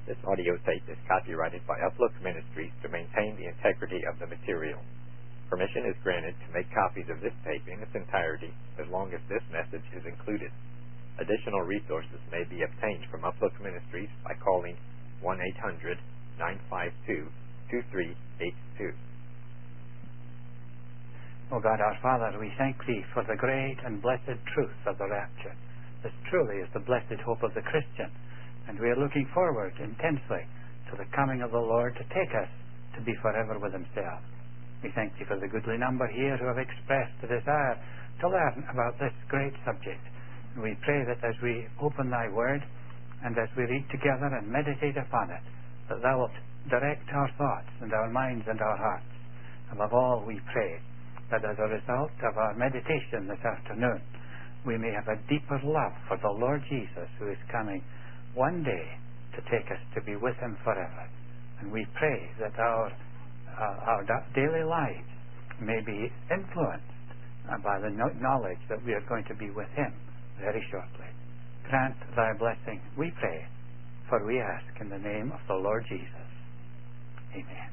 This audio tape is copyrighted by Uplook Ministries to maintain the integrity of the material. Permission is granted to make copies of this tape in its entirety as long as this message is included. Additional resources may be obtained from Uplook Ministries by calling 1-800-952-2382. O God our Father, we thank Thee for the great and blessed truth of the rapture. This truly is the blessed hope of the Christian, and we are looking forward intensely to the coming of the Lord to take us to be forever with Himself. We thank Thee for the goodly number here who have expressed the desire to learn about this great subject. And we pray that as we open Thy Word and as we read together and meditate upon it, that Thou wilt direct our thoughts and our minds and our hearts. Above all, we pray that as a result of our meditation this afternoon, we may have a deeper love for the Lord Jesus, who is coming one day to take us to be with Him forever. And we pray that our daily lives may be influenced by the knowledge that we are going to be with Him very shortly. Grant Thy blessing, we pray, for we ask in the name of the Lord Jesus. Amen.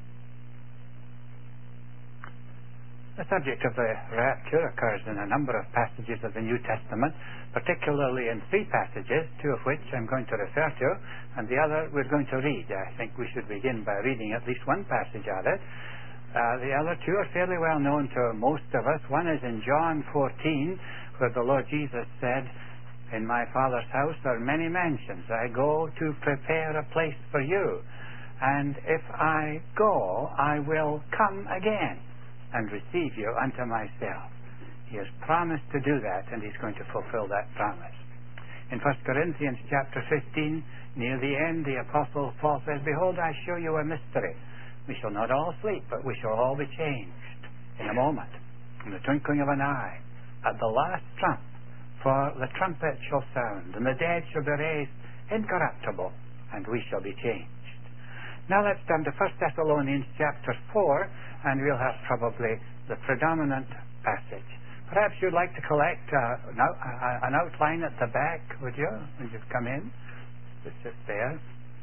The subject of the rapture occurs in a number of passages of the New Testament, particularly in three passages, two of which I'm going to refer to, and the other we're going to read. I think we should begin by reading at least one passage of it. The other two are fairly well known to most of us. One is in John 14, where the Lord Jesus said, "In my Father's house are many mansions. I go to prepare a place for you. And if I go, I will come again and receive you unto myself." He has promised to do that, and He's going to fulfill that promise. In 1 Corinthians chapter 15, near the end, the Apostle Paul says, "Behold, I show you a mystery. We shall not all sleep, but we shall all be changed in a moment, in the twinkling of an eye, at the last trump. For the trumpet shall sound, and the dead shall be raised incorruptible, and we shall be changed." Now let's turn to 1 Thessalonians chapter 4, and we'll have probably the predominant passage. Perhaps you'd like to collect an outline at the back, would you, when you've come in? It's just there.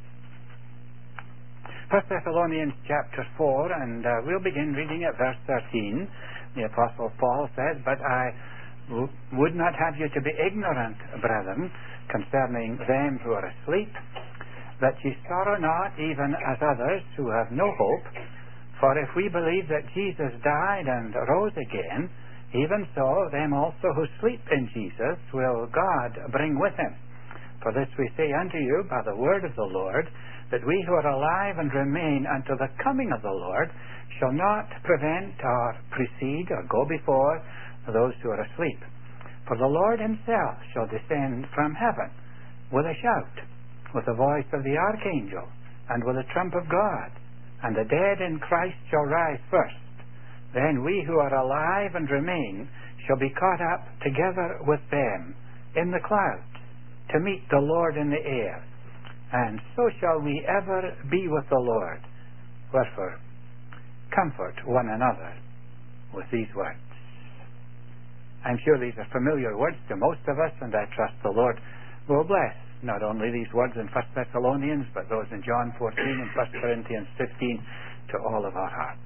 1 Thessalonians chapter 4, and we'll begin reading at verse 13. The Apostle Paul says, "But I would not have you to be ignorant, brethren, concerning them who are asleep, that ye sorrow not, even as others who have no hope. For if we believe that Jesus died and rose again, even so them also who sleep in Jesus will God bring with Him. For this we say unto you by the word of the Lord, that we who are alive and remain unto the coming of the Lord shall not prevent or precede or go before those who are asleep. For the Lord Himself shall descend from heaven with a shout, with the voice of the archangel, and with the trump of God, and the dead in Christ shall rise first. Then we who are alive and remain shall be caught up together with them in the clouds to meet the Lord in the air. And so shall we ever be with the Lord. Wherefore, comfort one another with these words." I'm sure these are familiar words to most of us, and I trust the Lord will bless not only these words in 1 Thessalonians, but those in John 14 and 1 Corinthians 15 to all of our hearts.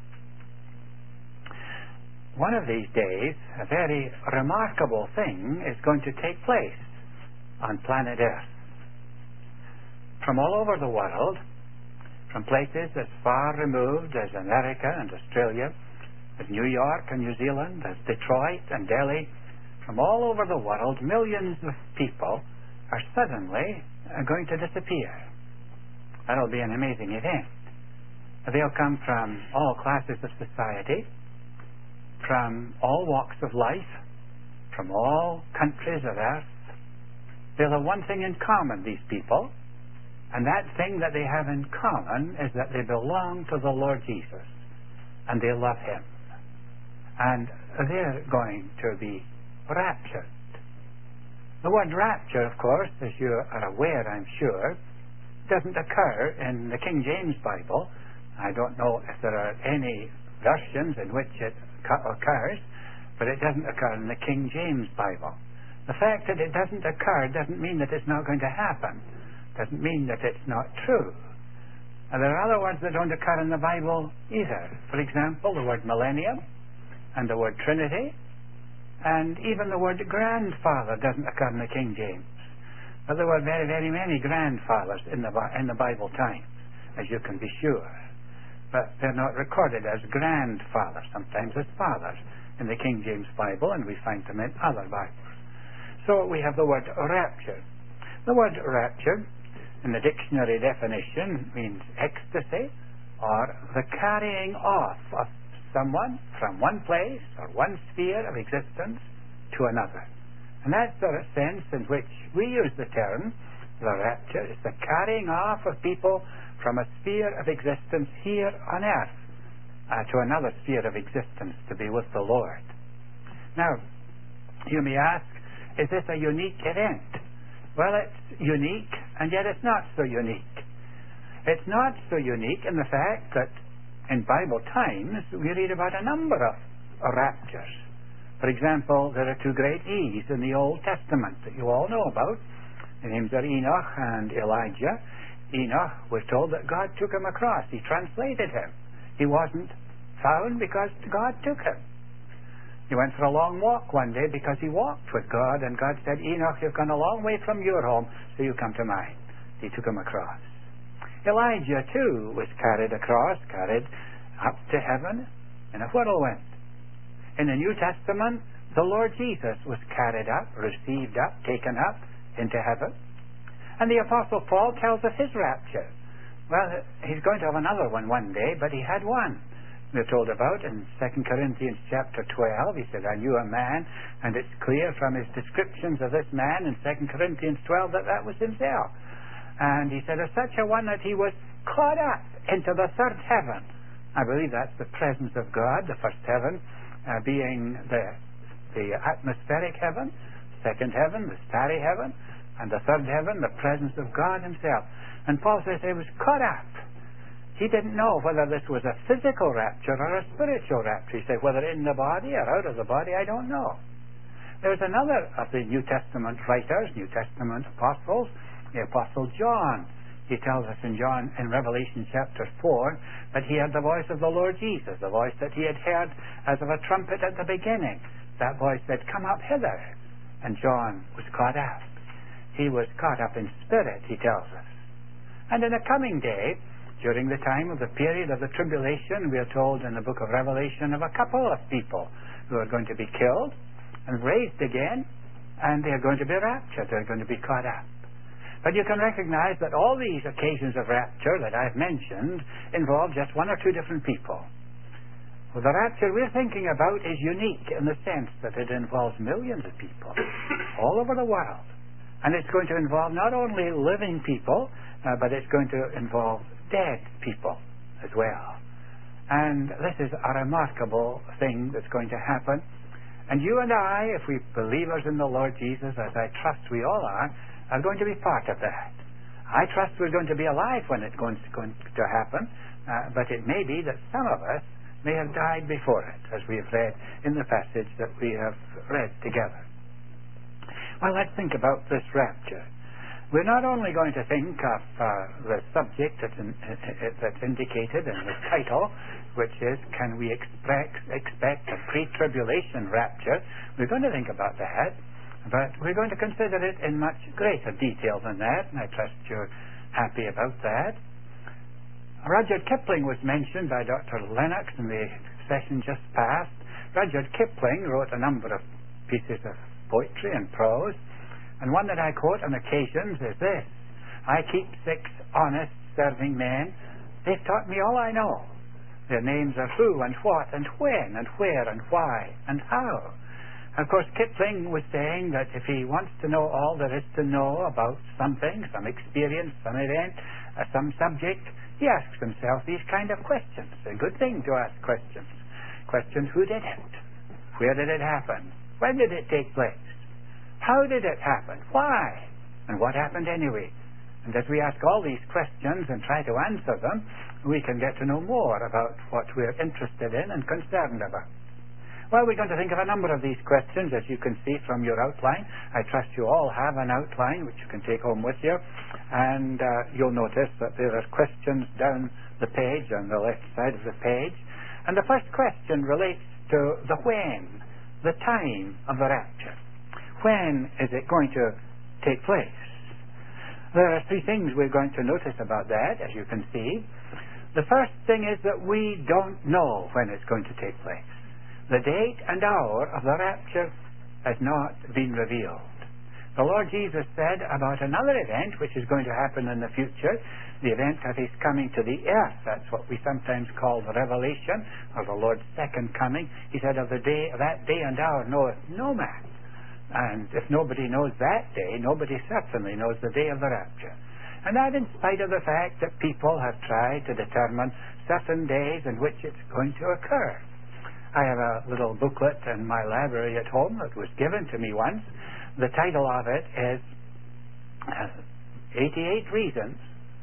One of these days, a very remarkable thing is going to take place on planet Earth. From all over the world, from places as far removed as America and Australia, as New York and New Zealand, as Detroit and Delhi, from all over the world, millions of people are suddenly going to disappear. That'll be an amazing event. They'll come from all classes of society, from all walks of life, from all countries of earth. They'll have one thing in common, these people, and that thing that they have in common is that they belong to the Lord Jesus, and they love Him. And they're going to be raptured. The word rapture, of course, as you are aware, I'm sure, doesn't occur in the King James Bible. I don't know if there are any versions in which it occurs, but it doesn't occur in the King James Bible. The fact that it doesn't occur doesn't mean that it's not going to happen. doesn't mean that it's not true. And there are other words that don't occur in the Bible either. For example, the word millennium and the word Trinity, and even the word grandfather doesn't occur in the King James. But there were very, very many grandfathers in the Bible times, as you can be sure. But they're not recorded as grandfathers, sometimes as fathers in the King James Bible, and we find them in other Bibles. So we have the word rapture. The word rapture, in the dictionary definition, means ecstasy or the carrying off of someone from one place or one sphere of existence to another. And that's the sense in which we use the term, the rapture. It's the carrying off of people from a sphere of existence here on earth to another sphere of existence to be with the Lord. Now, you may ask, is this a unique event? Well, it's unique, and yet it's not so unique. It's not so unique in the fact that in Bible times we read about a number of raptures. For example, there are two great E's in the Old Testament that you all know about. The names are Enoch and Elijah. Enoch was told that God took him across. He translated him. He wasn't found because God took him. He went for a long walk one day because he walked with God, and God said, Enoch, you've gone a long way from your home, so you come to mine. He took him across. Elijah, too, was carried across, carried up to heaven in a whirlwind. In the New Testament, the Lord Jesus was carried up, received up, taken up into heaven. And the Apostle Paul tells of his rapture. Well, he's going to have another one day, but he had one. We're told about in 2 Corinthians chapter 12. He said, I knew a man, and it's clear from his descriptions of this man in 2 Corinthians 12 that that was himself. And he said, of such a one that he was caught up into the third heaven. I believe that's the presence of God, the first heaven being the atmospheric heaven, second heaven, the starry heaven, and the third heaven, the presence of God himself. And Paul says he was caught up. He didn't know whether this was a physical rapture or a spiritual rapture. He said, whether in the body or out of the body, I don't know. There's another of the New Testament writers, New Testament apostles, the Apostle John. He tells us in Revelation chapter 4 that he had the voice of the Lord Jesus, the voice that he had heard as of a trumpet at the beginning. That voice said, come up hither. And John was caught up. He was caught up in spirit, he tells us. And in the coming day, during the time of the period of the tribulation, we are told in the book of Revelation of a couple of people who are going to be killed and raised again, and they are going to be raptured. They're going to be caught up. But you can recognize that all these occasions of rapture that I've mentioned involve just one or two different people. Well, the rapture we're thinking about is unique in the sense that it involves millions of people all over the world. And it's going to involve not only living people, but it's going to involve dead people as well. And this is a remarkable thing that's going to happen. And you and I, if we believers in the Lord Jesus, as I trust we all are going to be part of that. I trust we're going to be alive when it's going to happen, but it may be that some of us may have died before it, as we have read in the passage that we have read together. Well, let's think about this rapture. We're not only going to think of the subject that's indicated in the title, which is, can we expect a pre-tribulation rapture? We're going to think about that, but we're going to consider it in much greater detail than that, and I trust you're happy about that. Rudyard Kipling was mentioned by Dr. Lennox in the session just past. Rudyard Kipling wrote a number of pieces of poetry and prose, and one that I quote on occasions is this: I keep 6 honest serving men. They've taught me all I know. Their names are who and what and when and where and why and how. Of course, Kipling was saying that if he wants to know all there is to know about something, some experience, some event, some subject, he asks himself these kind of questions. It's a good thing to ask questions. Questions: who did it? Where did it happen? When did it take place? How did it happen? Why? And what happened anyway? And as we ask all these questions and try to answer them, we can get to know more about what we're interested in and concerned about. Well, we're going to think of a number of these questions, as you can see from your outline. I trust you all have an outline which you can take home with you. And you'll notice that there are questions down the page, on the left side of the page. And the first question relates to the when, the time of the rapture. When is it going to take place? There are three things we're going to notice about that, as you can see. The first thing is that we don't know when it's going to take place. The date and hour of the rapture has not been revealed. The Lord Jesus said about another event which is going to happen in the future, the event of His coming to the earth. That's what we sometimes call the Revelation, or the Lord's second coming. He said, of that day and hour knoweth no man. And if nobody knows that day, nobody certainly knows the day of the rapture. And that in spite of the fact that people have tried to determine certain days in which it's going to occur. I have a little booklet in my library at home that was given to me once. The title of it is 88 Reasons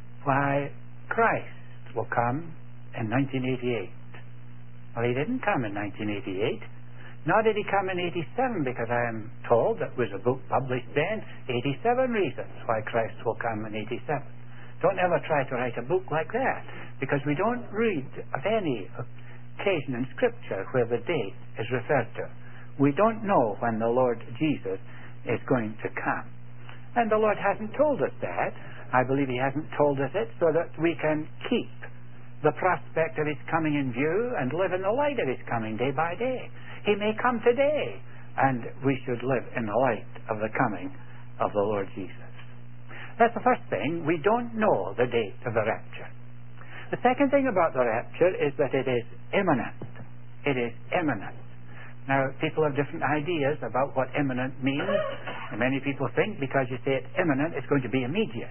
Why Christ Will Come in 1988. Well, He didn't come in 1988. Nor did He come in 87, because I am told that was a book published then, 87 Reasons Why Christ Will Come in 87. Don't ever try to write a book like that, because we don't read of any occasion in Scripture where the date is referred to. We don't know when the Lord Jesus is going to come. And the Lord hasn't told us that. I believe He hasn't told us it so that we can keep the prospect of His coming in view and live in the light of His coming day by day. He may come today, and we should live in the light of the coming of the Lord Jesus. That's the first thing. We don't know the date of the rapture. The second thing about the rapture is that it is imminent. It is imminent. Now, people have different ideas about what imminent means. And many people think because you say it's imminent, it's going to be immediate.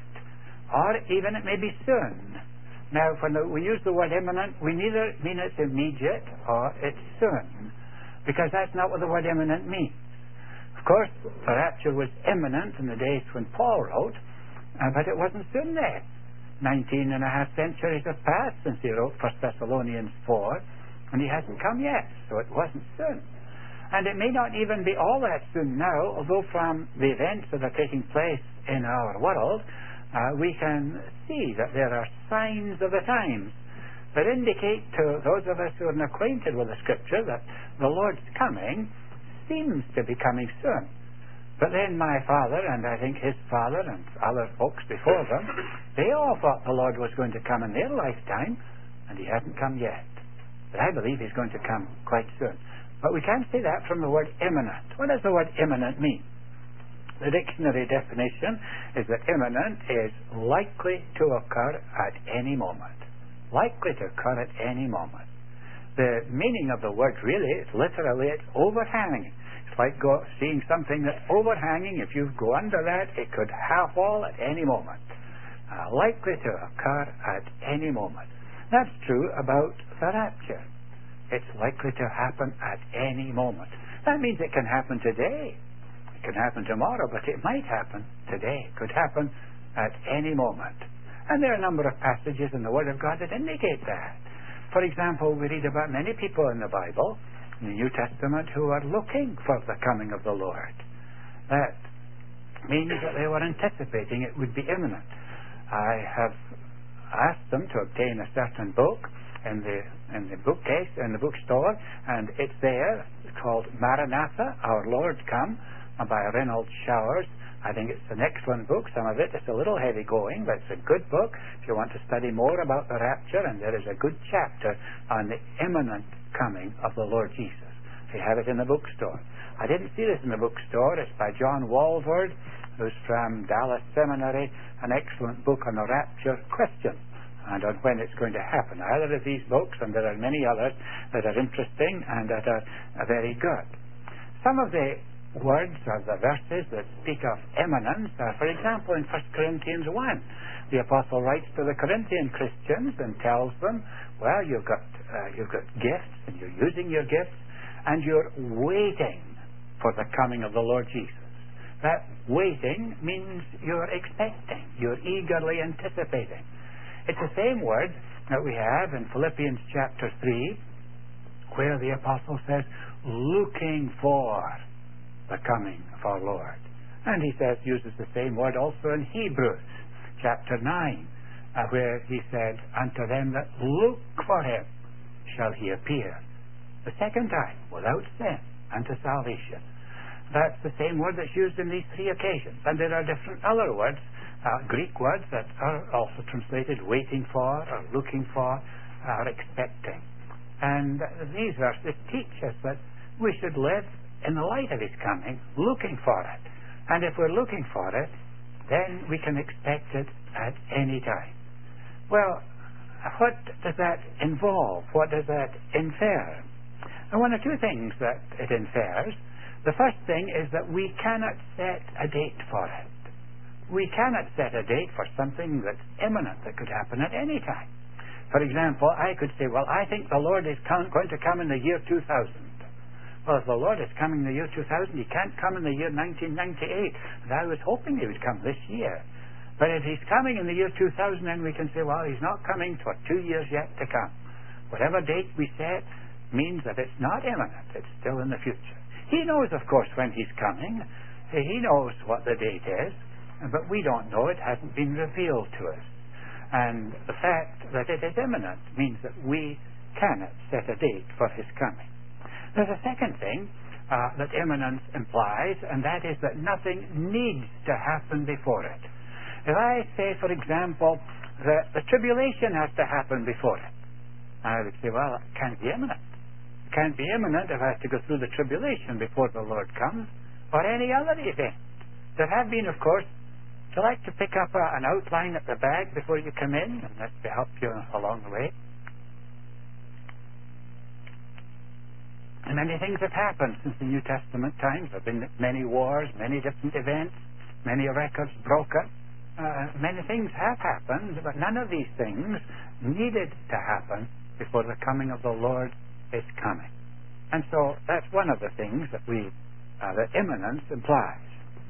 Or even it may be soon. Now, when we use the word imminent, we neither mean it's immediate or it's soon, because that's not what the word imminent means. Of course, the rapture was imminent in the days when Paul wrote, but it wasn't soon then. 19 and a half centuries have passed since he wrote 1 Thessalonians 4, and he hasn't come yet, so it wasn't soon. And it may not even be all that soon now, although from the events that are taking place in our world, we can see that there are signs of the times that indicate to those of us who are acquainted with the Scripture that the Lord's coming seems to be coming soon. But then my father, and I think his father and other folks before them, they all thought the Lord was going to come in their lifetime, and He hasn't come yet. But I believe He's going to come quite soon. But we can't say that from the word imminent. What does the word imminent mean? The dictionary definition is that imminent is likely to occur at any moment. Likely to occur at any moment. The meaning of the word really is literally it's overhanging. It's like seeing something that's overhanging. If you go under that, it could fall at any moment. Likely to occur at any moment. That's true about the rapture. It's likely to happen at any moment. That means it can happen today. It can happen tomorrow, but it might happen today. It could happen at any moment. And there are a number of passages in the Word of God that indicate that. For example, we read about many people in the Bible, in the New Testament, who are looking for the coming of the Lord. That means that they were anticipating it would be imminent. I have asked them to obtain a certain book in the bookcase, in the bookstore, and it's there. It's called Maranatha, Our Lord Come, by Reynold Showers. I think it's an excellent book. Some of it is a little heavy going, but it's a good book if you want to study more about the rapture, and there is a good chapter on the imminent coming of the Lord Jesus. You have it in the bookstore. I didn't see this in the bookstore. It's by John Walvoord, who's from Dallas Seminary, an excellent book on the rapture question and on when it's going to happen. Either of these books, and there are many others that are interesting and that are very good. Some of the words or the verses that speak of imminence are, for example, in 1 Corinthians 1. The apostle writes to the Corinthian Christians and tells them, well, you've got gifts, and you're using your gifts, and you're waiting for the coming of the Lord Jesus. That waiting means you're expecting, you're eagerly anticipating. It's the same word that we have in Philippians chapter 3, where the apostle says, looking for the coming of our Lord. And he uses the same word also in Hebrews chapter 9, where he said, unto them that look for him shall he appear the second time without sin unto salvation. That's the same word that's used in these three occasions. And there are different other words, Greek words, that are also translated waiting for, or looking for, or expecting. And these verses teach us that we should live in the light of his coming, looking for it. And if we're looking for it, then we can expect it at any time. Well, what does that involve? What does that infer? And one or two things that it infers. The first thing is that we cannot set a date for it. We cannot set a date for something that's imminent, that could happen at any time. For example, I could say, well, I think the Lord is going to come in the year 2000. Well, if the Lord is coming in the year 2000, he can't come in the year 1998. And I was hoping he would come this year. But if he's coming in the year 2000, then we can say, well, he's not coming for 2 years yet to come. Whatever date we set means that it's not imminent. It's still in the future. He knows, of course, when he's coming. He knows what the date is. But we don't know. It hasn't been revealed to us. And the fact that it is imminent means that we cannot set a date for his coming. There's a second thing that imminence implies, and that is that nothing needs to happen before it. If I say, for example, that the tribulation has to happen before it, I would say, well, it can't be imminent. It can't be imminent if I have to go through the tribulation before the Lord comes, or any other event. There have been, of course, do you like to pick up an outline at the back before you come in, and that will help you along the way? And many things have happened since the New Testament times. There have been many wars, many different events, many records broken. Many things have happened, but none of these things needed to happen before the coming of the Lord is coming. And so that's one of the things that that imminence implies.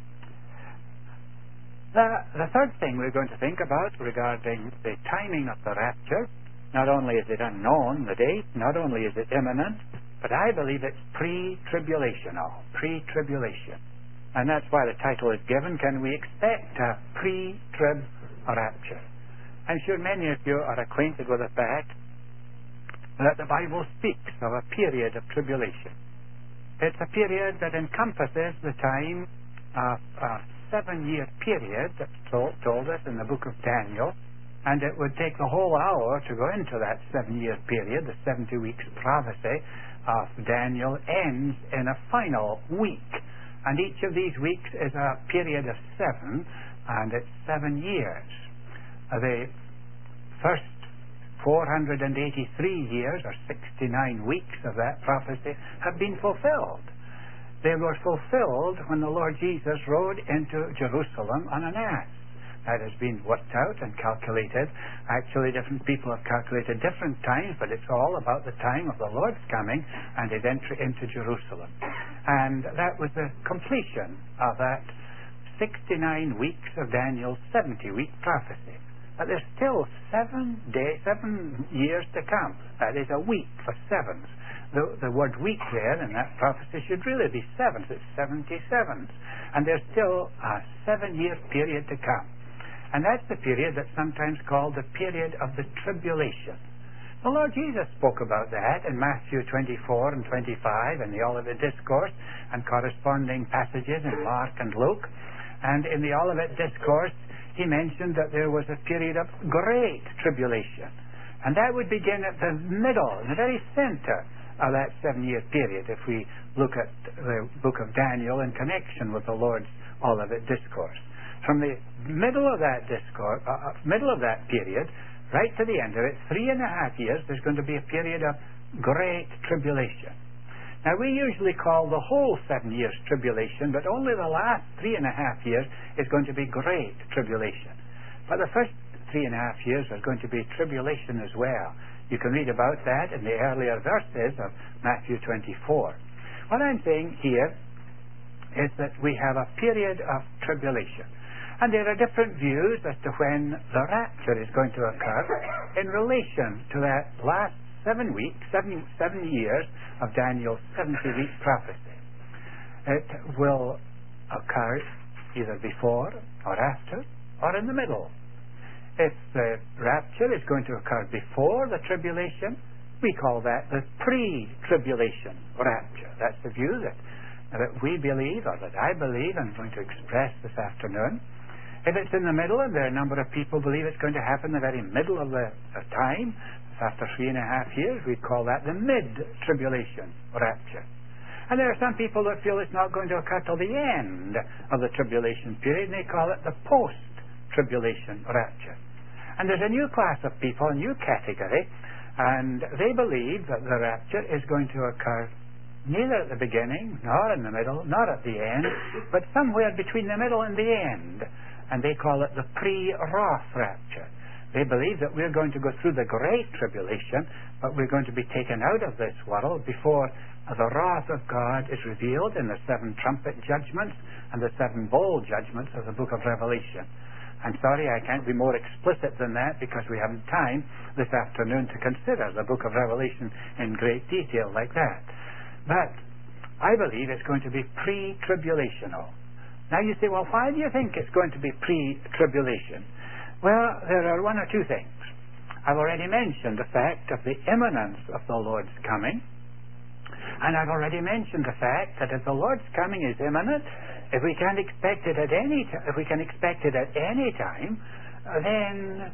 The third thing we're going to think about regarding the timing of the rapture, not only is it unknown, the date, not only is it imminent, but I believe it's pre-tribulational. Pre-tribulation. And that's why the title is given, Can We Expect a Pre-Trib Rapture? I'm sure many of you are acquainted with the fact that the Bible speaks of a period of tribulation. It's a period that encompasses the time of a 7-year period that's told us in the book of Daniel, and it would take the whole hour to go into that 7-year period. The 70 weeks prophecy of Daniel ends in a final week, and each of these weeks is a period of 7, and it's 7 years. The first 483 years, or 69 weeks of that prophecy, have been fulfilled. They were fulfilled when the Lord Jesus rode into Jerusalem on an ass. That has been worked out and calculated. Actually, different people have calculated different times, but it's all about the time of the Lord's coming and his entry into Jerusalem. And that was the completion of that 69 weeks of Daniel's 70-week prophecy. But there's still 7 years to come. That is a week for sevens. The word week there in that prophecy should really be sevens. It's 77. And there's still a 7-year period to come. And that's the period that's sometimes called the period of the tribulation. The Lord Jesus spoke about that in Matthew 24 and 25 in the Olivet Discourse and corresponding passages in Mark and Luke. And in the Olivet Discourse, he mentioned that there was a period of great tribulation. And that would begin at the middle, in the very center of that 7-year period, if we look at the book of Daniel in connection with the Lord's Olivet Discourse. From the middle of that discourse, middle of that period, right to the end of it, 3.5 years, there's going to be a period of great tribulation. Now, we usually call the whole 7 years tribulation, but only the last 3.5 years is going to be great tribulation. But the first 3.5 years are going to be tribulation as well. You can read about that in the earlier verses of Matthew 24. What I'm saying here is that we have a period of tribulation. And there are different views as to when the rapture is going to occur in relation to that last 7 weeks, 7 years of Daniel's 70-week prophecy. It will occur either before or after or in the middle. If the rapture is going to occur before the tribulation, we call that the pre-tribulation rapture. That's the view that we believe, or that I believe, I'm going to express this afternoon. If it's in the middle, and there are a number of people believe it's going to happen in the very middle of the time, after 3.5 years, we call that the mid-tribulation rapture. And there are some people that feel it's not going to occur till the end of the tribulation period, and they call it the post-tribulation rapture. And there's a new class of people, a new category, and they believe that the rapture is going to occur neither at the beginning, nor in the middle, nor at the end, but somewhere between the middle and the end. And they call it the pre-wrath rapture. They believe that we're going to go through the great tribulation, but we're going to be taken out of this world before the wrath of God is revealed in the 7 trumpet judgments and the 7 bowl judgments of the book of Revelation. I'm sorry I can't be more explicit than that because we haven't time this afternoon to consider the book of Revelation in great detail like that. But I believe it's going to be pre-tribulational. Now you say, well, why do you think it's going to be pre-tribulation? Well, there are one or two things. I've already mentioned the fact of the imminence of the Lord's coming. And I've already mentioned the fact that if the Lord's coming is imminent, if we can expect it at any time, then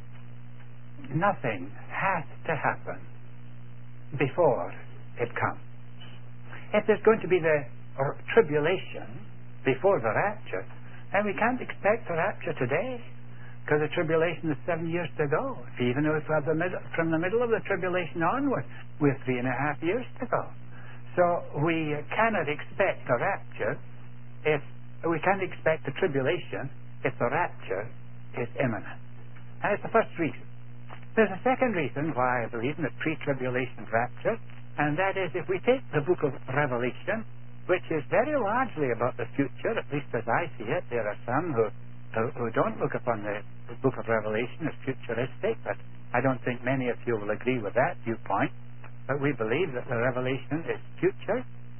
nothing has to happen before it comes. If there's going to be the tribulation before the rapture, then we can't expect the rapture today, because the tribulation is 7 years to go. Even if from the middle of the tribulation onward, we're 3.5 years to go. So we cannot expect the rapture if we can't expect the tribulation if the rapture is imminent. And it's the first reason. There's a second reason why I believe in the pre-tribulation rapture, and that is if we take the book of Revelation, which is very largely about the future, at least as I see it. There are some who don't look upon the book of Revelation as futuristic, but I don't think many of you will agree with that viewpoint. But we believe that the Revelation is future.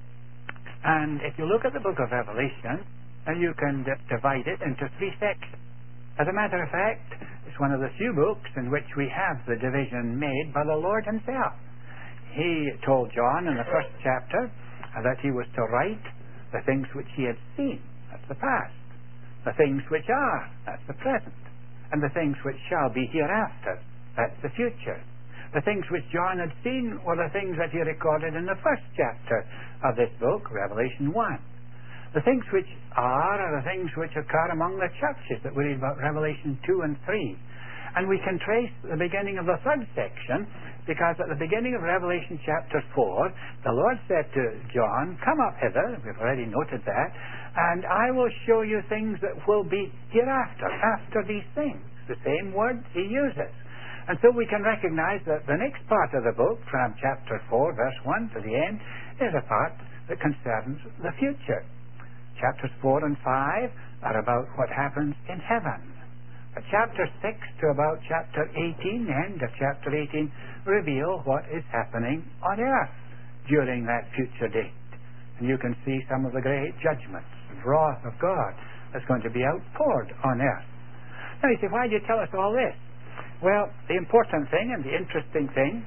And if you look at the book of Revelation, you can divide it into 3 sections. As a matter of fact, it's one of the few books in which we have the division made by the Lord himself. He told John in the first chapter that he was to write the things which he had seen, that's the past, the things which are, that's the present, and the things which shall be hereafter, that's the future. The things which John had seen were the things that he recorded in the first chapter of this book, Revelation 1. The things which are the things which occur among the churches that we read about, Revelation 2 and 3. And we can trace the beginning of the third section, because at the beginning of Revelation chapter 4, the Lord said to John, "Come up hither," we've already noted that, "and I will show you things that will be hereafter, after these things." The same word he uses. And so we can recognize that the next part of the book, from chapter 4, verse 1 to the end, is a part that concerns the future. Chapters 4 and 5 are about what happens in heaven. But chapter 6 to about chapter 18, the end of chapter 18, reveal what is happening on earth during that future date. And you can see some of the great judgments and wrath of God that's going to be outpoured on earth. Now you say, why do you tell us all this? Well, the important thing and the interesting thing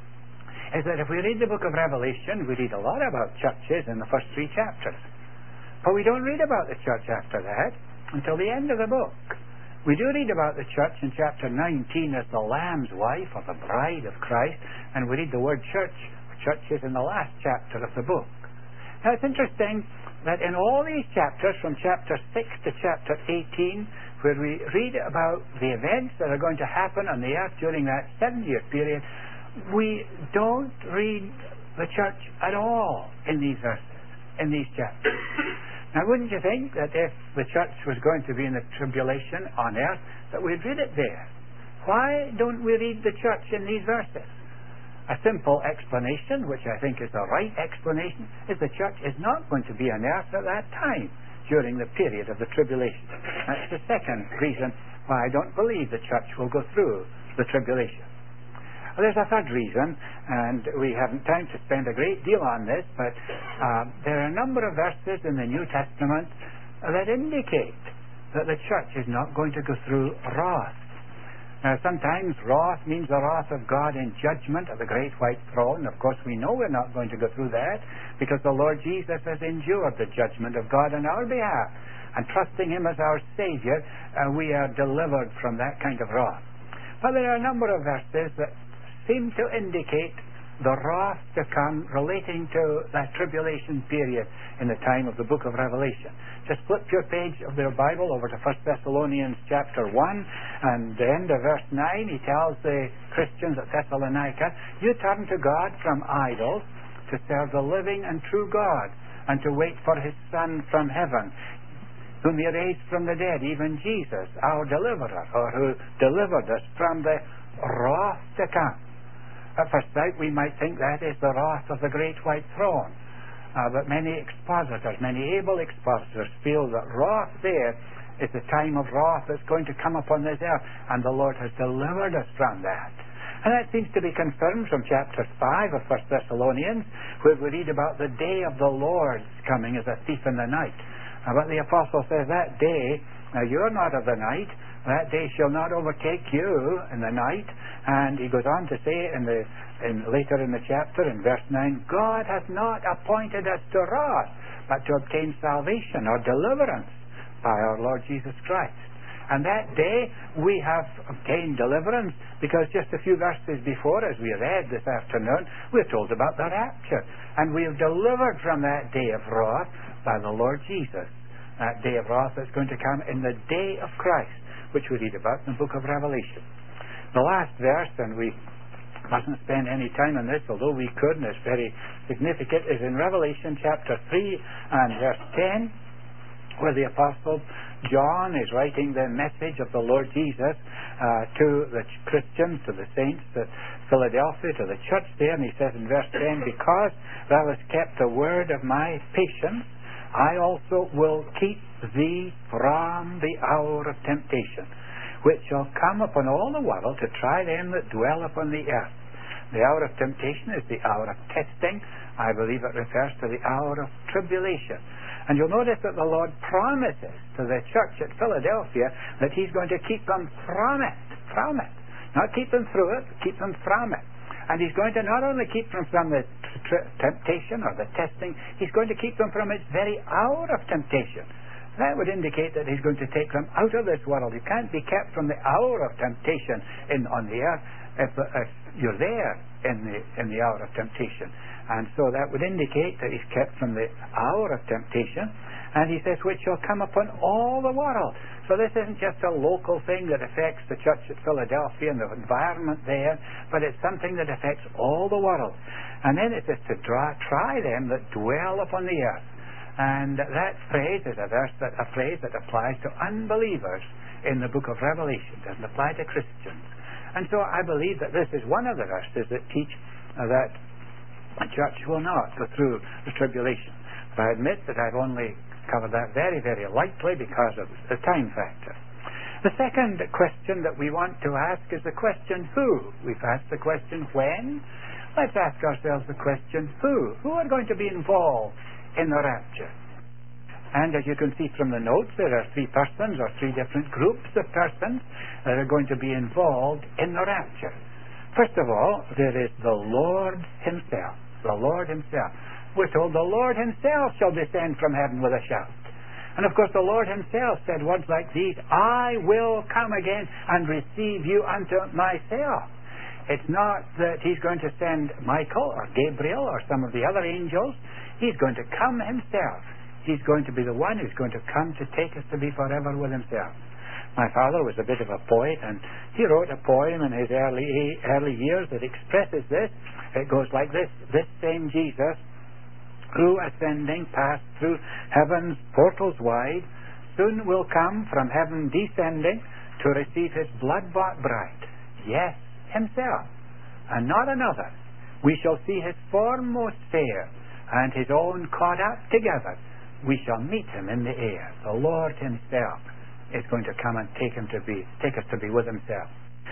is that if we read the book of Revelation, we read a lot about churches in the first 3 chapters. But we don't read about the church after that until the end of the book. We do read about the church in chapter 19 as the Lamb's wife, or the bride of Christ, and we read the word church, or churches, in the last chapter of the book. Now it's interesting that in all these chapters, from chapter 6 to chapter 18, where we read about the events that are going to happen on the earth during that 7-year period, we don't read the church at all in these verses, in these chapters. Now, wouldn't you think that if the church was going to be in the tribulation on earth, that we'd read it there? Why don't we read the church in these verses? A simple explanation, which I think is the right explanation, is the church is not going to be on earth at that time, during the period of the tribulation. That's the second reason why I don't believe the church will go through the tribulation. There's a third reason, and we haven't time to spend a great deal on this, but there are a number of verses in the New Testament that indicate that the church is not going to go through wrath. Now, sometimes wrath means the wrath of God in judgment at the great white throne. Of course, we know we're not going to go through that because the Lord Jesus has endured the judgment of God on our behalf. And trusting Him as our Savior, we are delivered from that kind of wrath. But there are a number of verses that seem to indicate the wrath to come relating to that tribulation period in the time of the book of Revelation. Just flip your page of your Bible over to 1 Thessalonians chapter 1, and the end of verse 9, he tells the Christians at Thessalonica, you turn to God from idols to serve the living and true God, and to wait for His Son from heaven, whom He raised from the dead, even Jesus, our deliverer, or who delivered us from the wrath to come. At first sight, we might think that is the wrath of the great white throne. But many expositors, many able expositors, feel that wrath there is the time of wrath that's going to come upon this earth, and the Lord has delivered us from that. And that seems to be confirmed from chapter 5 of 1 Thessalonians, where we read about the day of the Lord's coming as a thief in the night. But the apostle says that day, now you're not of the night, that day shall not overtake you in the night. And he goes on to say later in the chapter, in verse 9, God hath not appointed us to wrath, but to obtain salvation or deliverance by our Lord Jesus Christ. And that day we have obtained deliverance because just a few verses before, as we read this afternoon, we're told about the rapture. And we have delivered from that day of wrath by the Lord Jesus. That day of wrath that's going to come in the day of Christ, which we read about in the book of Revelation. The last verse, and we mustn't spend any time on this, although we could, and it's very significant, is in Revelation chapter 3 and verse 10, where the Apostle John is writing the message of the Lord Jesus to the Christians, to the saints at Philadelphia, to the church there, and he says in verse 10, because thou hast kept the word of my patience, I also will keep thee from the hour of temptation, which shall come upon all the world to try them that dwell upon the earth. The hour of temptation is the hour of testing. I believe it refers to the hour of tribulation. And you'll notice that the Lord promises to the church at Philadelphia that He's going to keep them from it. Not keep them through it, keep them from it. And He's going to not only keep them from the temptation or the testing, He's going to keep them from its very hour of temptation. That would indicate that He's going to take them out of this world. You can't be kept from the hour of temptation on the earth if you're there in the hour of temptation. And so that would indicate that He's kept from the hour of temptation. And He says, which shall come upon all the world. So this isn't just a local thing that affects the church at Philadelphia and the environment there, but it's something that affects all the world. And then it says to try them that dwell upon the earth. And that phrase is a phrase that applies to unbelievers in the book of Revelation. It doesn't apply to Christians. And so I believe that this is one of the verses that teach that a church will not go through the tribulation. But I admit that I've only covered that very, very lightly because of the time factor. The second question that we want to ask is the question who. We've asked the question when. Let's ask ourselves the question who. Who are going to be involved in the rapture? And as you can see from the notes, there are three persons or three different groups of persons that are going to be involved in the rapture. First of all, there is the Lord Himself. The Lord Himself. We're told the Lord Himself shall descend from heaven with a shout. And of course the Lord Himself said words like these, I will come again and receive you unto myself. It's not that He's going to send Michael or Gabriel or some of the other angels. He's going to come Himself. He's going to be the one who's going to come to take us to be forever with Himself. My father was a bit of a poet, and he wrote a poem in his early years that expresses this. It goes like this. This same Jesus, who ascending passed through heaven's portals wide, soon will come from heaven descending to receive His blood-bought bride. Yes, Himself, and not another. We shall see His form most fair, and His own caught up together. We shall meet Him in the air. The Lord Himself is going to come and take us to be with Himself.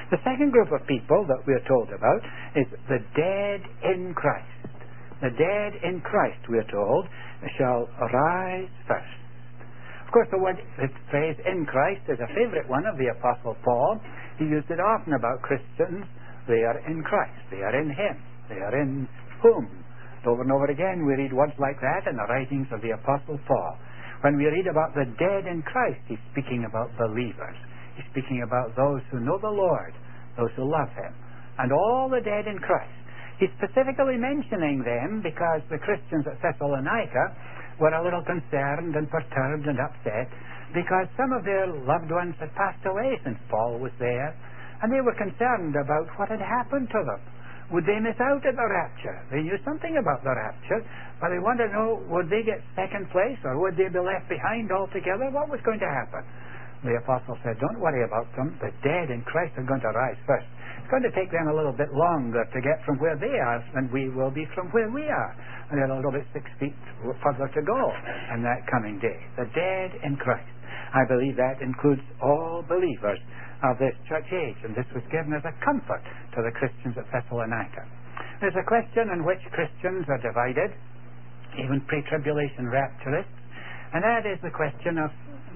The second group of people that we're told about is the dead in Christ. The dead in Christ, we're told, shall rise first. Of course, the phrase in Christ is a favorite one of the Apostle Paul. He used it often about Christians. They are in Christ. They are in Him. They are in whom? Over and over again, we read words like that in the writings of the Apostle Paul. When we read about the dead in Christ, he's speaking about believers. He's speaking about those who know the Lord, those who love Him, and all the dead in Christ. He's specifically mentioning them because the Christians at Thessalonica were a little concerned and perturbed and upset because some of their loved ones had passed away since Paul was there, and they were concerned about what had happened to them. Would they miss out at the rapture? They knew something about the rapture, but they wanted to know, would they get second place or would they be left behind altogether? What was going to happen? The apostle said, don't worry about them. The dead in Christ are going to rise first. It's going to take them a little bit longer to get from where they are than we will be from where we are. And they're a little bit 6 feet further to go in that coming day. The dead in Christ. I believe that includes all believers of this church age, and this was given as a comfort to the Christians at Thessalonica. There's a question in which Christians are divided, even pre-tribulation rapturists, and that is the question of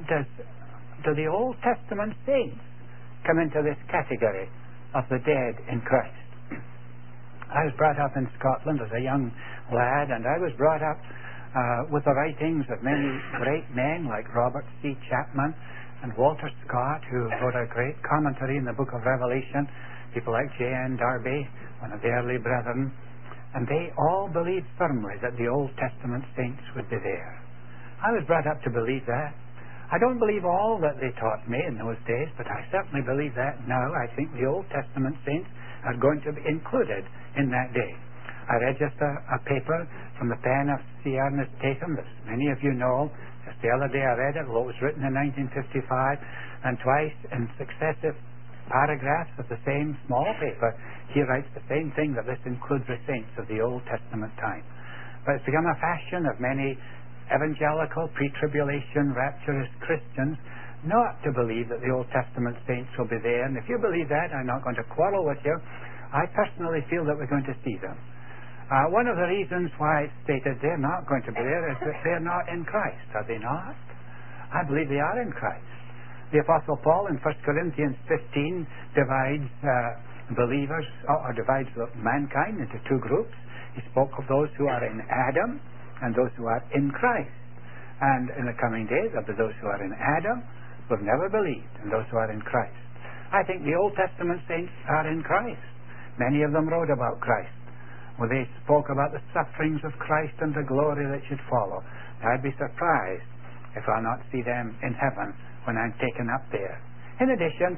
do the Old Testament saints come into this category of the dead in Christ? I was brought up in Scotland as a young lad, and I was brought up with the writings of many great men like Robert C. Chapman and Walter Scott, who wrote a great commentary in the book of Revelation, people like J.N. Darby, one of the early brethren, and they all believed firmly that the Old Testament saints would be there. I was brought up to believe that. I don't believe all that they taught me in those days, but I certainly believe that now. I think the Old Testament saints are going to be included in that day. I read just a paper from the pen of C. Ernest Tatum that many of you know. Just the other day I read it. Well, it was written in 1955, and twice in successive paragraphs of the same small paper, he writes the same thing, that this includes the saints of the Old Testament time. But it's become a fashion of many evangelical, pre-tribulation, rapturous Christians not to believe that the Old Testament saints will be there. And if you believe that, I'm not going to quarrel with you. I personally feel that we're going to see them. One of the reasons why it's stated they're not going to be there is that they're not in Christ. Are they not? I believe they are in Christ. The Apostle Paul in 1 Corinthians 15 divides believers, or divides mankind into two groups. He spoke of those who are in Adam and those who are in Christ. And in the coming days, of those who are in Adam who have never believed, and those who are in Christ. I think the Old Testament saints are in Christ. Many of them wrote about Christ. Well, they spoke about the sufferings of Christ and the glory that should follow. I'd be surprised if I'll not see them in heaven when I'm taken up there. In addition,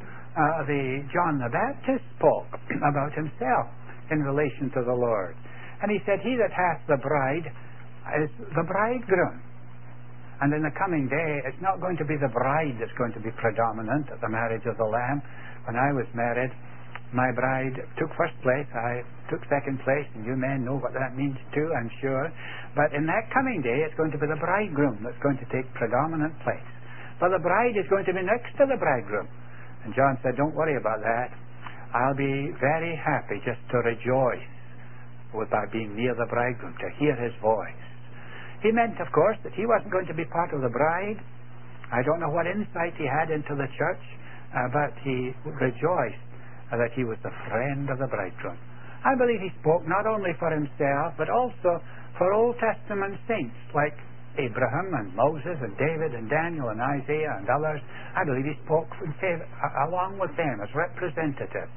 John the Baptist spoke about himself in relation to the Lord. And he said, he that hath the bride is the bridegroom. And in the coming day, it's not going to be the bride that's going to be predominant at the marriage of the Lamb. When I was married, my bride took first place, I took second place, and you men know what that means too, I'm sure. But in that coming day, it's going to be the bridegroom that's going to take predominant place. But the bride is going to be next to the bridegroom. And John said, don't worry about that. I'll be very happy just to rejoice by being near the bridegroom, to hear his voice. He meant, of course, that he wasn't going to be part of the bride. I don't know what insight he had into the church, but he rejoiced that he was the friend of the bridegroom. I believe he spoke not only for himself, but also for Old Testament saints like Abraham and Moses and David and Daniel and Isaiah and others. I believe he spoke along with them as representative.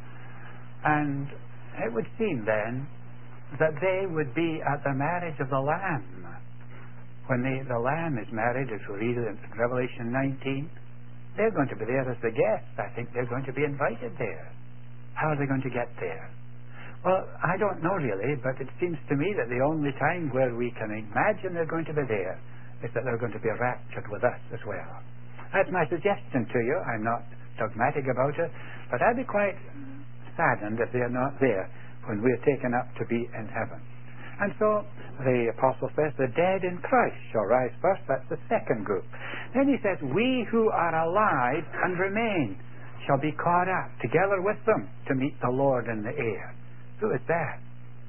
And it would seem then that they would be at the marriage of the Lamb. When the Lamb is married, as we read in Revelation 19, they're going to be there as the guests. I think they're going to be invited there. How are they going to get there? Well, I don't know really, but it seems to me that the only time where we can imagine they're going to be there is that they're going to be raptured with us as well. That's my suggestion to you. I'm not dogmatic about it, but I'd be quite saddened if they're not there when we're taken up to be in heaven. And so the apostle says, the dead in Christ shall rise first. That's the second group. Then he says, we who are alive and remain shall be caught up together with them to meet the Lord in the air. Who is that?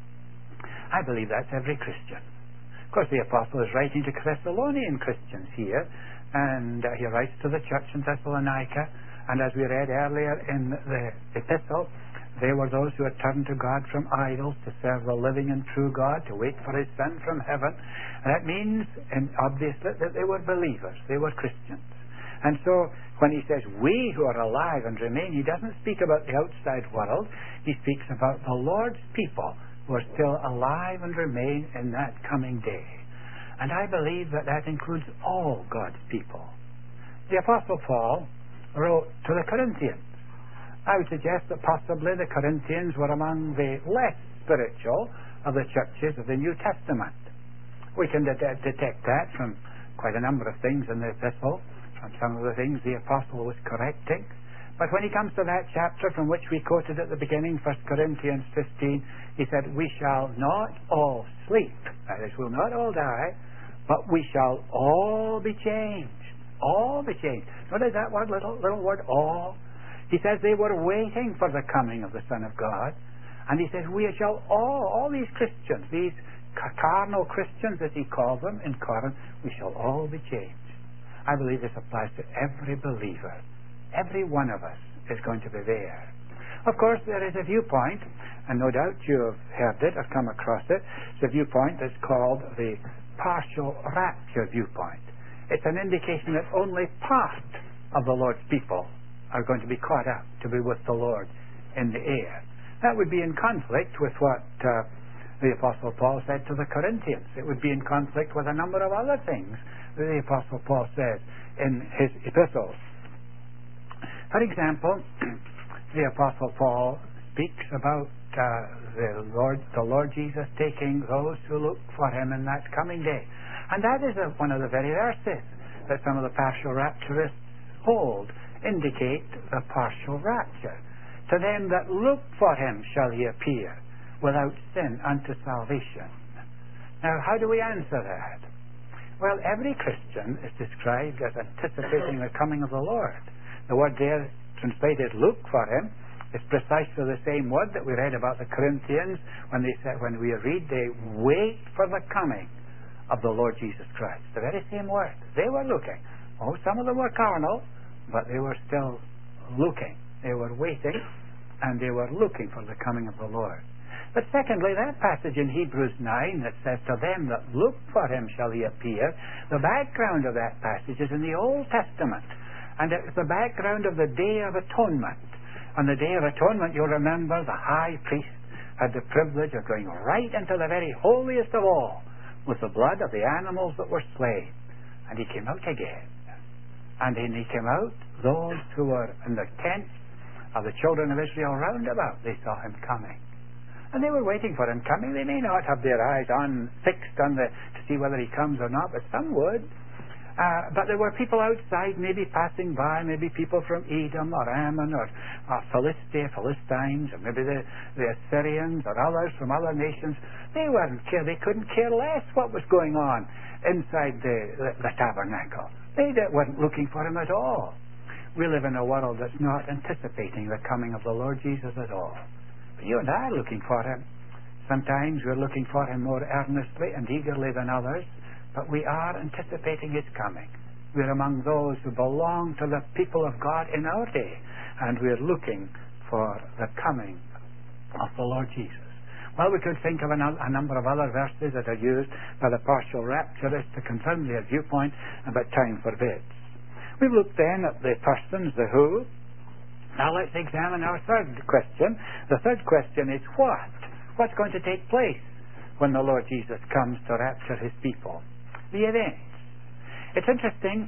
I believe that's every Christian. Of course, the apostle is writing to Thessalonian Christians here, and he writes to the church in Thessalonica, and as we read earlier in the epistle, they were those who had turned to God from idols to serve the living and true God, to wait for His Son from heaven. And that means, and obviously, that they were believers. They were Christians. And so, when he says, we who are alive and remain, he doesn't speak about the outside world. He speaks about the Lord's people who are still alive and remain in that coming day. And I believe that that includes all God's people. The Apostle Paul wrote to the Corinthians. I would suggest that possibly the Corinthians were among the less spiritual of the churches of the New Testament. We can detect that from quite a number of things in the epistle, from some of the things the apostle was correcting. But when he comes to that chapter from which we quoted at the beginning, 1 Corinthians 15, he said, we shall not all sleep, that is, we'll not all die, but we shall all be changed. All be changed. Notice that word, little word, all. He says they were waiting for the coming of the Son of God. And he says, we shall all these Christians, these carnal Christians as he called them in Corinth, we shall all be changed. I believe this applies to every believer. Every one of us is going to be there. Of course, there is a viewpoint, and no doubt you have heard it or come across it. It's a viewpoint that's called the partial rapture viewpoint. It's an indication that only part of the Lord's people are going to be caught up to be with the Lord in the air. That would be in conflict with what the Apostle Paul said to the Corinthians. It would be in conflict with a number of other things that the Apostle Paul says in his epistles. For example, the Apostle Paul speaks about the Lord Jesus taking those who look for Him in that coming day. And that is one of the very verses that some of the partial rapturists hold, indicate the partial rapture. To them that look for Him shall He appear, without sin unto salvation. Now, how do we answer that? Well, every Christian is described as anticipating the coming of the Lord. The word there, translated look for Him, is precisely the same word that we read about the Corinthians when they said, when we read, they wait for the coming of the Lord Jesus Christ. The very same word. They were looking. Oh, some of them were carnal, but they were still looking. They were waiting, and they were looking for the coming of the Lord. But secondly, that passage in Hebrews 9 that says, to them that look for Him shall He appear, the background of that passage is in the Old Testament. And it's the background of the Day of Atonement. On the Day of Atonement, you'll remember the high priest had the privilege of going right into the very holiest of all with the blood of the animals that were slain. And He came out again. And when He came out, those who were in the tents of the children of Israel round about, they saw Him coming. And they were waiting for Him coming. They may not have their eyes fixed on to see whether He comes or not, but some would. But there were people outside, maybe passing by, maybe people from Edom or Ammon or Philistia, Philistines, or maybe the Assyrians or others from other nations. They couldn't care less what was going on inside the tabernacle. They weren't looking for Him at all. We live in a world that's not anticipating the coming of the Lord Jesus at all. But you and I are looking for Him. Sometimes we're looking for Him more earnestly and eagerly than others. But we are anticipating His coming. We're among those who belong to the people of God in our day, and we're looking for the coming of the Lord Jesus. Well, we could think of a number of other verses that are used by the partial rapturists to confirm their viewpoint, but time forbids. We've looked then at the persons, the who. Now let's examine our third question. The third question is what? What's going to take place when the Lord Jesus comes to rapture His people? The events. It's interesting,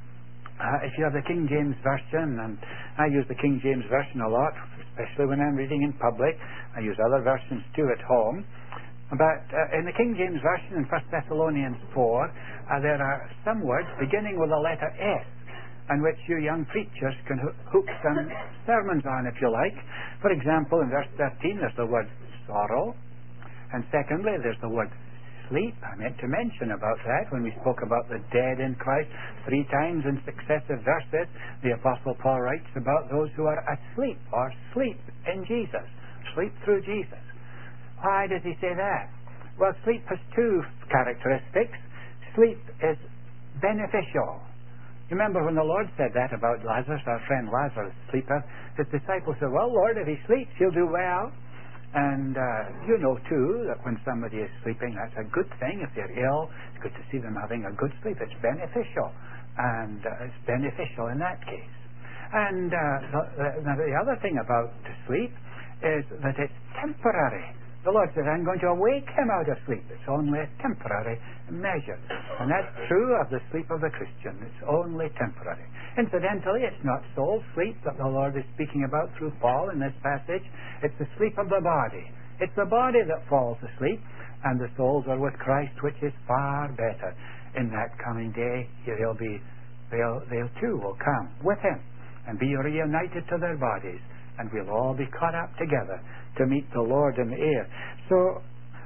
if you have the King James Version, and I use the King James Version a lot, especially when I'm reading in public. I use other versions too at home. But in the King James Version in 1 Thessalonians 4, there are some words beginning with the letter S, on which you young preachers can hook some sermons on, if you like. For example, in verse 13 there's the word sorrow, and secondly there's the word asleep. I meant to mention about that when we spoke about the dead in Christ. 3 times in successive verses, the Apostle Paul writes about those who are asleep or sleep in Jesus, sleep through Jesus. Why does he say that? Well, sleep has 2 characteristics. Sleep is beneficial. You remember when the Lord said that about Lazarus, our friend Lazarus, sleeper, his disciples said, well, Lord, if he sleeps, he'll do well. And you know, too, that when somebody is sleeping, that's a good thing. If they're ill, it's good to see them having a good sleep. It's beneficial. And it's beneficial in that case. And the other thing about sleep is that it's temporary. The Lord said, I'm going to awake him out of sleep. It's only a temporary measure. And that's true of the sleep of the Christian. It's only temporary. Incidentally, it's not soul sleep that the Lord is speaking about through Paul in this passage. It's the sleep of the body. It's the body that falls asleep, and the souls are with Christ, which is far better. In that coming day, they too will come with him and be reunited to their bodies, and we'll all be caught up together to meet the Lord in the air. So,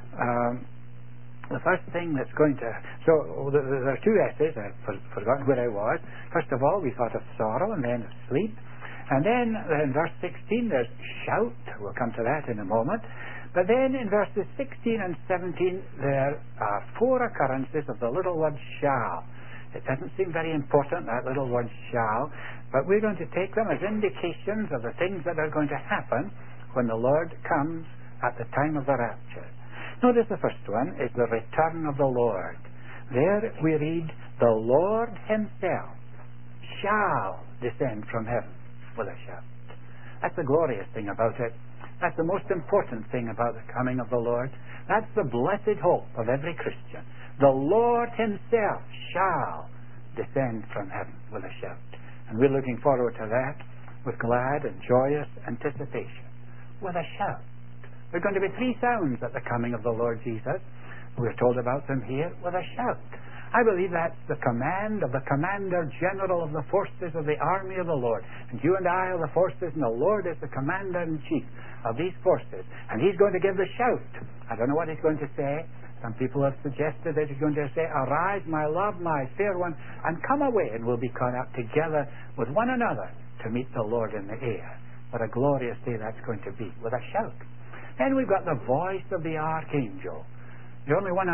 the first thing that's going to... So, there are 2 essays. I've forgotten where I was. First of all, we thought of sorrow, and then of sleep. And then, in verse 16, there's shout. We'll come to that in a moment. But then, in verses 16 and 17, there are 4 occurrences of the little word shall. It doesn't seem very important, that little word shall, but we're going to take them as indications of the things that are going to happen when the Lord comes at the time of the rapture. Notice the first one is the return of the Lord. There we read, the Lord himself shall descend from heaven with a shout. That's the glorious thing about it. That's the most important thing about the coming of the Lord. That's the blessed hope of every Christian. The Lord himself shall descend from heaven with a shout. And we're looking forward to that with glad and joyous anticipation. With a shout. There are going to be 3 sounds at the coming of the Lord Jesus. We're told about them here with a shout. I believe that's the command of the Commander General of the forces of the army of the Lord. And you and I are the forces, and the Lord is the Commander-in-Chief of these forces. And he's going to give the shout. I don't know what he's going to say. Some people have suggested that he's going to say, arise, my love, my fair one, and come away, and we'll be caught up together with one another to meet the Lord in the air. What a glorious day that's going to be, with a shout. Then we've got the voice of the archangel. The only one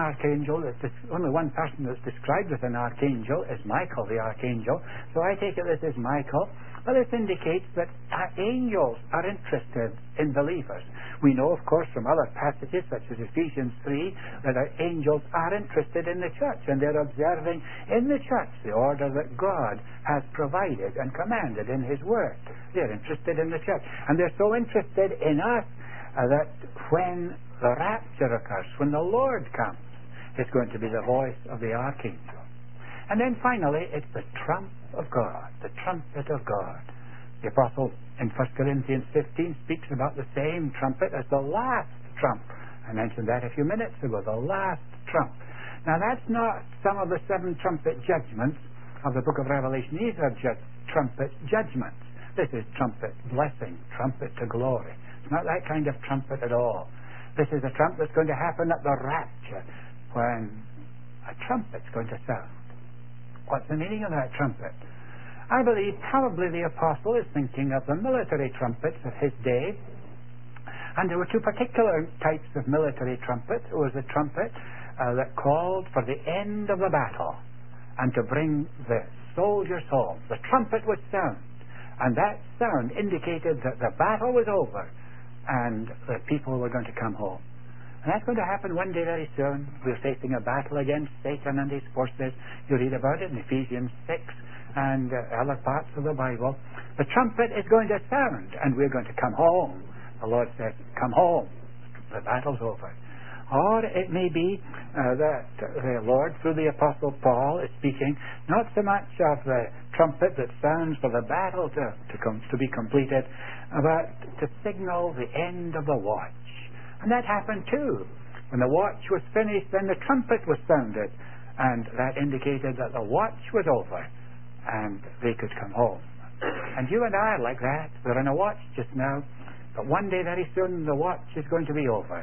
person that's described as an archangel is Michael the archangel. So I take it this is Michael. But this indicates that angels are interested in believers. We know, of course, from other passages, such as Ephesians 3, that our angels are interested in the church, and they're observing in the church the order that God has provided and commanded in his word. They're interested in the church. And they're so interested in us that when the rapture occurs, when the Lord comes, it's going to be the voice of the archangel. And then finally, it's the trump of God, the trumpet of God. The apostle in 1 Corinthians 15 speaks about the same trumpet as the last trump. I mentioned that a few minutes ago, the last trump. Now that's not some of the 7 trumpet judgments of the book of Revelation. These are just trumpet judgments. This is trumpet blessing, trumpet to glory. It's not that kind of trumpet at all. This is a trump that's going to happen at the rapture, when a trumpet's going to sound. What's the meaning of that trumpet? I believe probably the apostle is thinking of the military trumpets of his day. And there were 2 particular types of military trumpets. There was a trumpet that called for the end of the battle and to bring the soldiers home. The trumpet would sound, and that sound indicated that the battle was over and the people were going to come home. And that's going to happen one day very soon. We're facing a battle against Satan and his forces. You read about it in Ephesians 6 and other parts of the Bible. The trumpet is going to sound, and we're going to come home. The Lord said, come home. The battle's over. Or it may be that the Lord, through the Apostle Paul, is speaking not so much of the trumpet that sounds for the battle to be completed, but to signal the end of the watch. And that happened too. When the watch was finished, then the trumpet was sounded, and that indicated that the watch was over, and they could come home. And you and I are like that. We're on a watch just now, but one day very soon the watch is going to be over,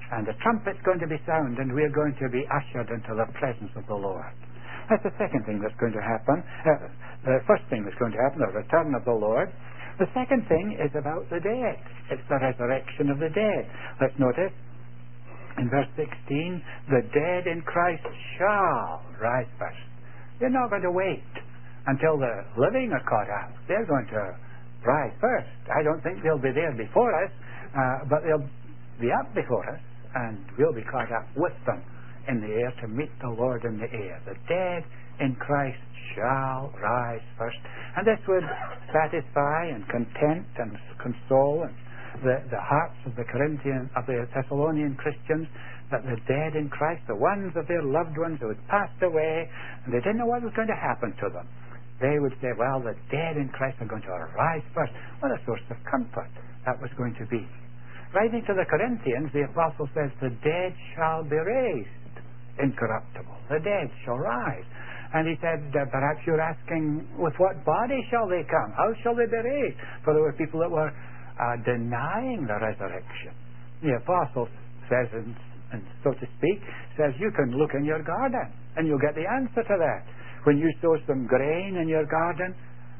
And the trumpet's going to be sound, and we're going to be ushered into the presence of the Lord. That's the second thing that's going to happen. The first thing that's going to happen, the return of the Lord. The second thing is about the dead. It's the resurrection of the dead. Let's notice in verse 16, the dead in Christ shall rise first. They're not going to wait until the living are caught up. They're going to rise first. I don't think they'll be there before us, but they'll be up before us, and we'll be caught up with them in the air to meet the Lord in the air. The dead in Christ shall rise first. And this would satisfy and content and console the hearts of the Thessalonian Christians, that the dead in Christ, the ones of their loved ones who had passed away, and they didn't know what was going to happen to them, they would say, well, the dead in Christ are going to rise first. What a source of comfort that was going to be. Writing to the Corinthians, the apostle says, the dead shall be raised incorruptible. The dead shall rise. And he said, perhaps you're asking, with what body shall they come? How shall they be raised? For there were people that were denying the resurrection. The apostle says, and so to speak, says, you can look in your garden and you'll get the answer to that. When you sow some grain in your garden,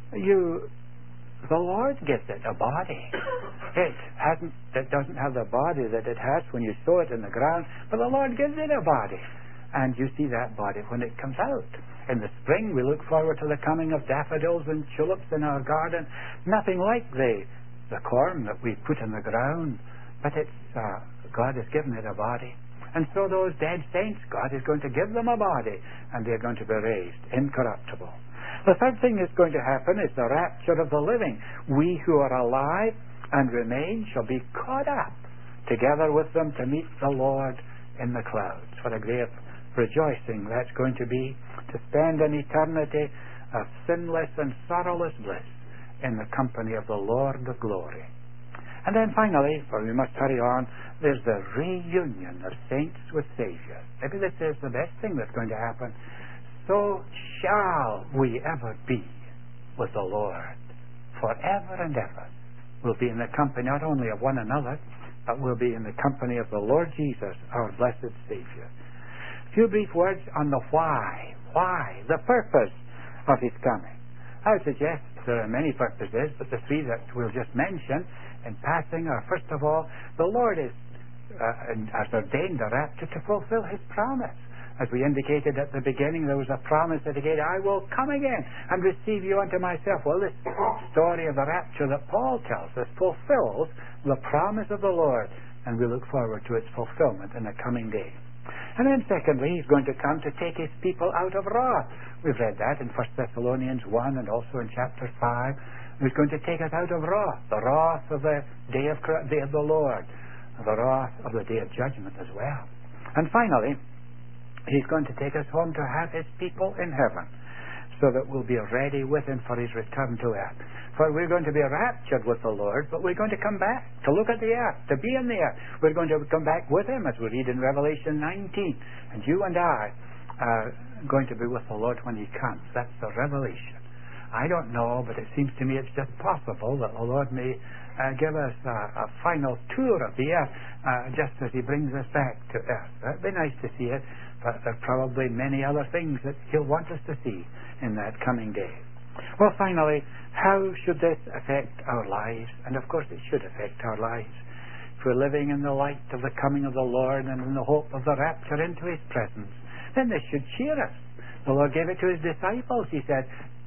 the Lord gives it a body. It doesn't have the body that it has when you sow it in the ground, but the Lord gives it a body. And you see that body when it comes out. In the spring, we look forward to the coming of daffodils and tulips in our garden. Nothing like the corn that we put in the ground, but God has given it a body. And so those dead saints, God is going to give them a body, and they're going to be raised incorruptible. The third thing that's going to happen is the rapture of the living. We who are alive and remain shall be caught up together with them to meet the Lord in the clouds. What a great rejoicing that's going to be, to spend an eternity of sinless and sorrowless bliss in the company of the Lord of glory. And then finally, for we must hurry on, there's the reunion of saints with Savior. Maybe this is the best thing that's going to happen. So shall we ever be with the Lord forever and ever. We'll be in the company not only of one another, but we'll be in the company of the Lord Jesus, our blessed Savior. A few brief words on the why, the purpose of His coming. I would suggest there are many purposes, but the three that we'll just mention in passing are, first of all, the Lord has ordained the rapture to fulfill His promise. As we indicated at the beginning, there was a promise that He gave, I will come again and receive you unto myself. Well, this story of the rapture that Paul tells us fulfills the promise of the Lord, and we look forward to its fulfillment in the coming day. And then secondly, He's going to come to take His people out of wrath. We've read that in 1 Thessalonians 1 and also in chapter 5. He's going to take us out of wrath, the wrath of the day of the Lord, the wrath of the day of judgment as well. And finally, He's going to take us home to have His people in heaven, so that we'll be ready with Him for His return to earth. For we're going to be raptured with the Lord, but we're going to come back to look at the earth, to be in the earth. We're going to come back with Him, as we read in Revelation 19. And you and I are going to be with the Lord when He comes. That's the revelation. I don't know, but it seems to me it's just possible that the Lord may give us a final tour of the earth just as He brings us back to earth. It'd be nice to see it, but there are probably many other things that He'll want us to see in that coming day. Well, finally, how should this affect our lives? And of course it should affect our lives. If we're living in the light of the coming of the Lord and in the hope of the rapture into His presence, then this should cheer us. The Lord gave it to His disciples. He said,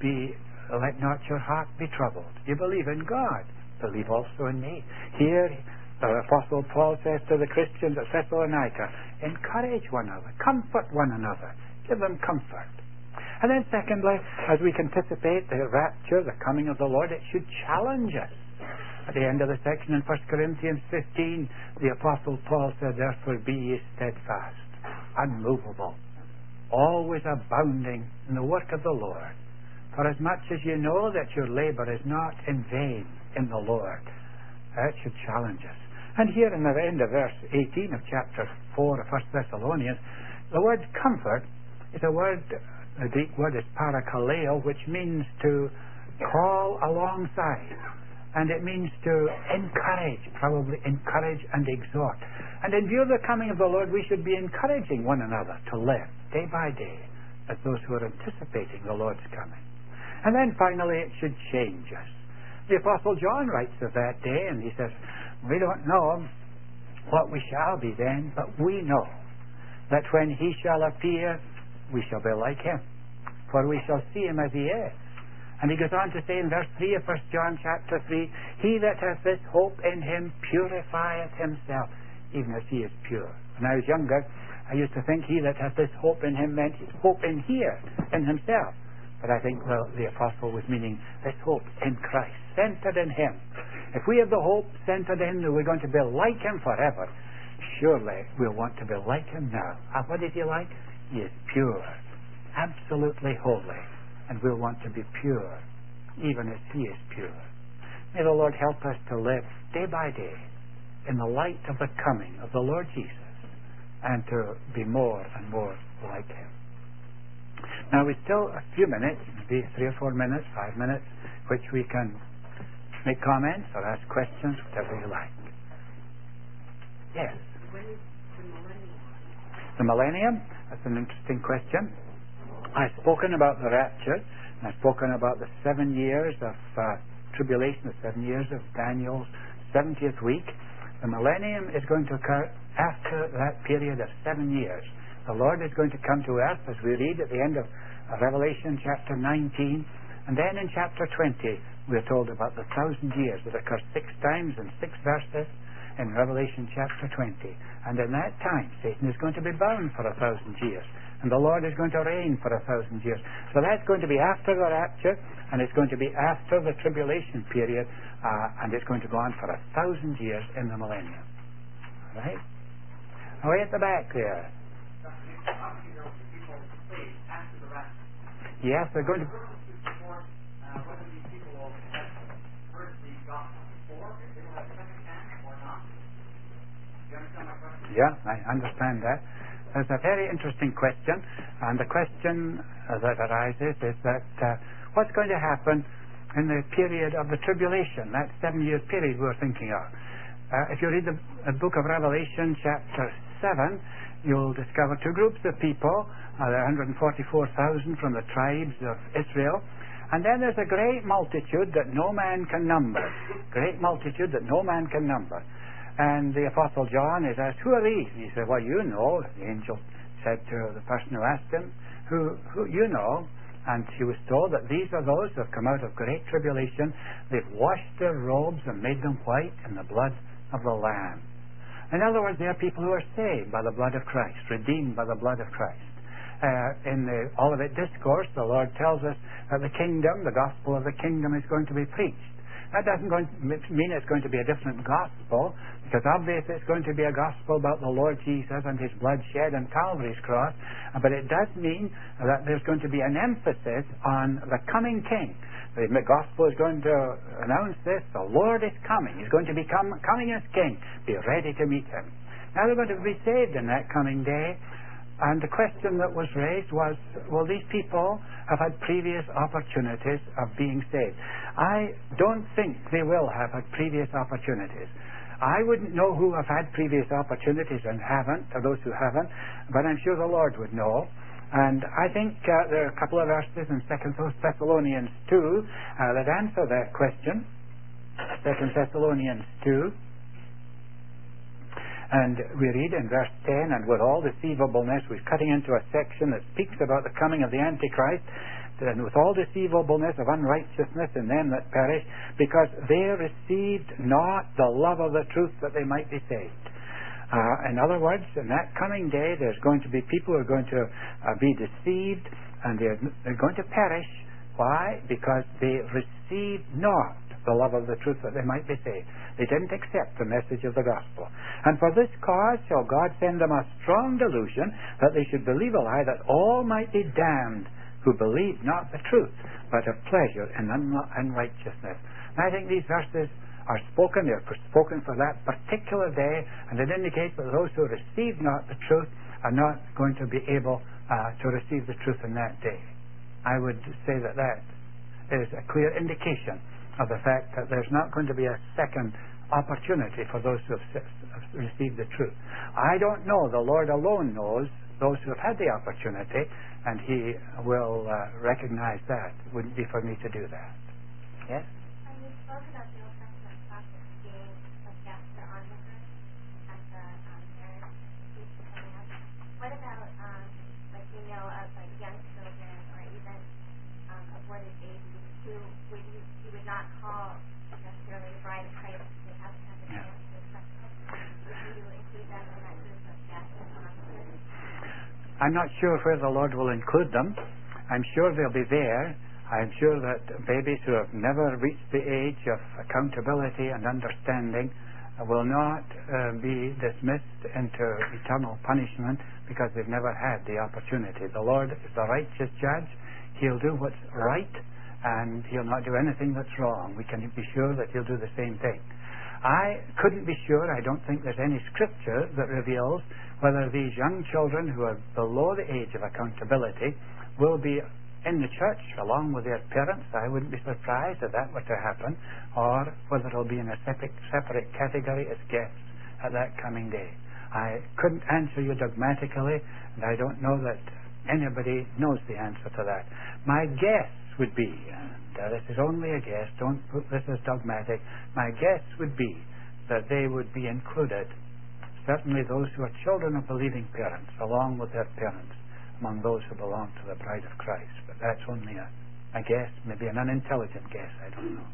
let not your heart be troubled. You believe in God, believe also in me. Here, the Apostle Paul says to the Christians at Thessalonica, encourage one another, comfort one another, give them comfort. And then secondly, as we anticipate the rapture, the coming of the Lord, it should challenge us. At the end of the section in 1 Corinthians 15, the Apostle Paul said, therefore be ye steadfast, unmovable, always abounding in the work of the Lord. For as much as you know that your labor is not in vain in the Lord. That should challenge us. And here in the end of verse 18 of chapter 4 of 1 Thessalonians, the word comfort is a word, the Greek word is parakaleo, which means to call alongside. And it means to encourage, probably encourage and exhort. And in view of the coming of the Lord, we should be encouraging one another to live day by day as those who are anticipating the Lord's coming. And then finally, it should change us. The Apostle John writes of that day, and he says, we don't know what we shall be then, but we know that when he shall appear, we shall be like him, for we shall see him as he is. And he goes on to say in verse 3 of 1 John chapter 3, he that hath this hope in him purifieth himself, even as he is pure. When I was younger, I used to think he that hath this hope in him meant hope in here, in himself. But I think the apostle was meaning this hope in Christ, centered in him. If we have the hope centered in that we're going to be like him forever, surely we'll want to be like him now. And what is he like? He is pure, absolutely holy. And we'll want to be pure, even as he is pure. May the Lord help us to live day by day in the light of the coming of the Lord Jesus, and to be more and more like him. Now we still a few minutes, maybe 3 or 4 minutes, 5 minutes, which we can make comments or ask questions, whatever you like. Yes? When is the millennium? The millennium? That's an interesting question. I've spoken about the rapture, and I've spoken about the 7 years of tribulation, the 7 years of Daniel's 70th week. The millennium is going to occur after that period of 7 years. The Lord is going to come to earth, as we read at the end of Revelation chapter 19, and then in chapter 20 we're told about the 1,000 years that occur 6 times in 6 verses in Revelation chapter 20. And in that time Satan is going to be bound for 1,000 years. And the Lord is going to reign for 1,000 years. So that's going to be after the rapture, and it's going to be after the tribulation period, and it's going to go on for 1,000 years in the millennium. Right? Away at the back there. Yes, they're going to... Yeah, I understand that. It's a very interesting question, and the question that arises is that what's going to happen in the period of the tribulation, that 7-year period we're thinking of. If you read the book of Revelation chapter 7, you'll discover 2 groups of people. There are 144,000 from the tribes of Israel, and then there's a great multitude that no man can number. Great multitude that no man can number. And the Apostle John is asked, who are these? And he said, well, you know. The angel said to the person who asked him, who you know. And she was told that these are those who have come out of great tribulation. They've washed their robes and made them white in the blood of the Lamb. In other words, they are people who are saved by the blood of Christ, redeemed by the blood of Christ. In the Olivet Discourse, the Lord tells us that the kingdom, the gospel of the kingdom, is going to be preached. That doesn't mean it's going to be a different gospel, because obviously it's going to be a gospel about the Lord Jesus and his blood shed on Calvary's cross, but it does mean that there's going to be an emphasis on the coming King. The gospel is going to announce this: the Lord is coming. He's going to be coming as King. Be ready to meet him. Now they're going to be saved in that coming day. And the question that was raised was, well, these people have had previous opportunities of being saved. I don't think they will have had previous opportunities. I wouldn't know who have had previous opportunities and haven't, or those who haven't, but I'm sure the Lord would know. And I think there are a couple of verses in 2 Thessalonians 2 that answer that question. 2 Thessalonians 2. And we read in verse 10, and with all deceivableness, we're cutting into a section that speaks about the coming of the Antichrist, and with all deceivableness of unrighteousness in them that perish, because they received not the love of the truth that they might be saved. In other words, in that coming day, there's going to be people who are going to be deceived, and they're going to perish. Why? Because they received not the love of the truth that they might be saved. They didn't accept the message of the gospel. And for this cause shall God send them a strong delusion, that they should believe a lie, that all might be damned who believe not the truth, but have pleasure in unrighteousness. And I think these verses are spoken. They're spoken for that particular day, and it indicates that those who receive not the truth are not going to be able to receive the truth in that day. I would say that that is a clear indication of the fact that there's not going to be a second opportunity for those who have received the truth. I don't know. The Lord alone knows those who have had the opportunity, and He will recognize that. It wouldn't be for me to do that. Yes? And you spoke about the Old Testament prophets being a guest or onlookers at the marriage feast coming up. What about, like we know of like young children or even aborted babies who you would not call necessarily the bride of Christ? They haven't had the chance to accept Christ. Would you include them in that group of guests or onlookers? I'm not sure where the Lord will include them. I'm sure they'll be there. I'm sure that babies who have never reached the age of accountability and understanding will not be dismissed into eternal punishment because they've never had the opportunity. The Lord is the righteous judge. He'll do what's right, and He'll not do anything that's wrong. We can be sure that He'll do the same thing. I couldn't be sure. I don't think there's any scripture that reveals whether these young children who are below the age of accountability will be in the church along with their parents. I wouldn't be surprised if that were to happen, or whether it'll be in a separate category as guests at that coming day. I couldn't answer you dogmatically, and I don't know that anybody knows the answer to that. My guess would be, and this is only a guess, don't put this as dogmatic, my guess would be that they would be included, certainly those who are children of believing parents, along with their parents, among those who belong to the bride of Christ. But that's only a guess, maybe an unintelligent guess, I don't know.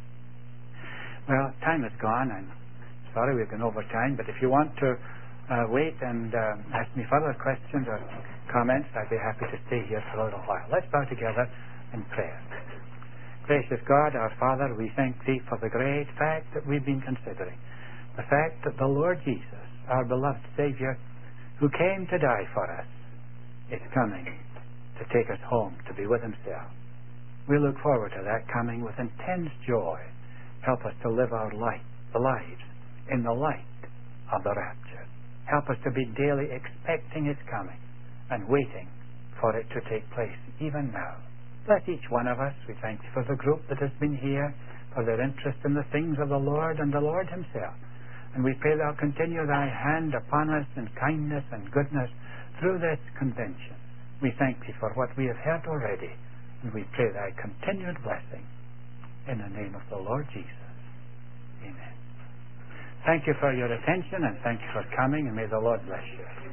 Well, time has gone. I'm sorry we've gone over time, but if you want to wait and ask me further questions or comments, I'd be happy to stay here for a little while. Let's bow together in prayer. Gracious God, our Father, we thank Thee for the great fact that we've been considering. The fact that the Lord Jesus, our beloved Savior, who came to die for us, is coming to take us home to be with Himself. We look forward to that coming with intense joy. Help us to live our lives in the light of the rapture. Help us to be daily expecting His coming and waiting for it to take place even now. Bless each one of us. We thank You for the group that has been here, for their interest in the things of the Lord and the Lord Himself. And we pray Thou continue Thy hand upon us in kindness and goodness through this convention. We thank Thee for what we have heard already, and we pray Thy continued blessing in the name of the Lord Jesus. Amen. Thank you for your attention, and thank you for coming, and may the Lord bless you.